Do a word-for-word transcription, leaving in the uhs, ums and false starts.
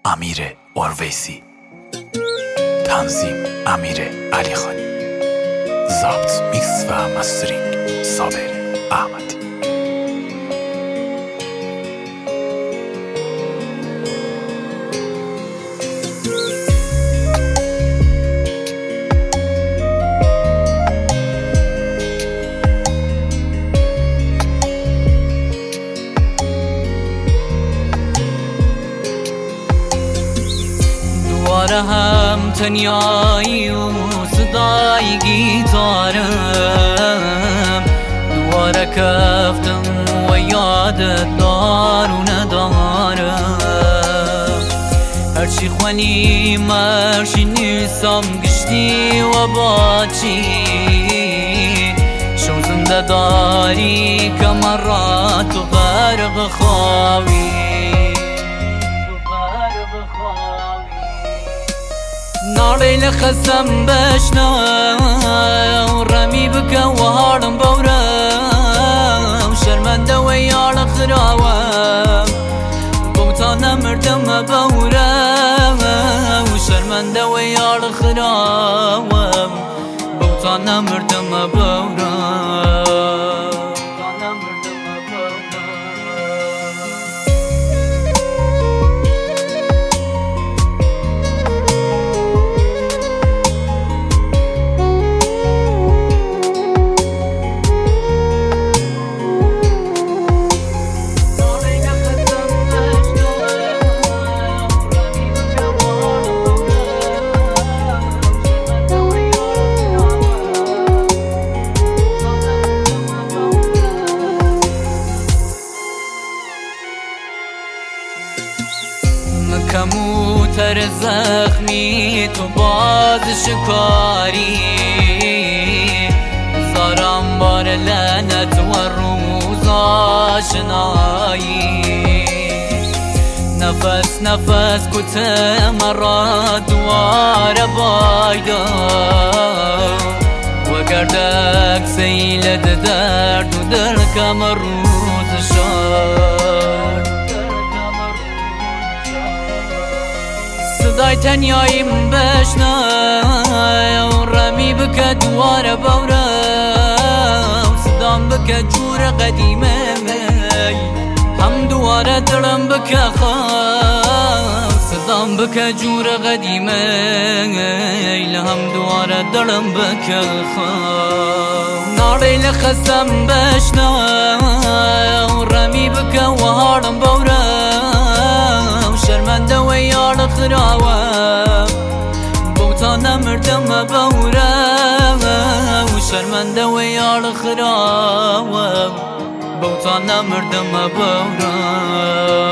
امیر اورویسی، تنظیم امیر علی خانی، ضبط میکس و مسترینگ صابر احمدی. دوباره هم تنیایی و صدای گیتارم، دوباره کفتم و یادت دار و ندارم. هرچی خوانی مرشی نیستم گشتی و باچی، شو زنده داری که مرات و غرق خواوی. ناڵێ لە خەسەم بەشنا و ڕەمی بکە و هاڵم بەورە و شەرمەندەوەی یاڵە خراوە بەوتان نەمردەمە بەورە و شەرمەندەوەی یاڵە خراوە بەوتان نەمردەمە بەورە. کموتر زخمی تو باز شکاری، زارم بار لعنت و روز آشنایی. نفس نفس کته مرا دوار بایدا و گردک سیلت درد و دلکم روز شد. صدای تەنیاییم بەشنا و ڕەمی بکە دوارە بەورە و سدام بکە جوورە قەدیمەی هەم دوارە دڵم بکە خاو. سدام بکە جوورە قەدیمەی لە هەم دوارە دڵم بکە خاو. ناڵێ لە خەسەم بەشنا و ڕەمی بکە و هاڵم بەورە و شەرمەندەوەی یاڵە خراوە بەوتان نەمردەمە بەورە و شەرمەندەوەی یاڵە خراوە بەوتان نەمردەمە بەورە.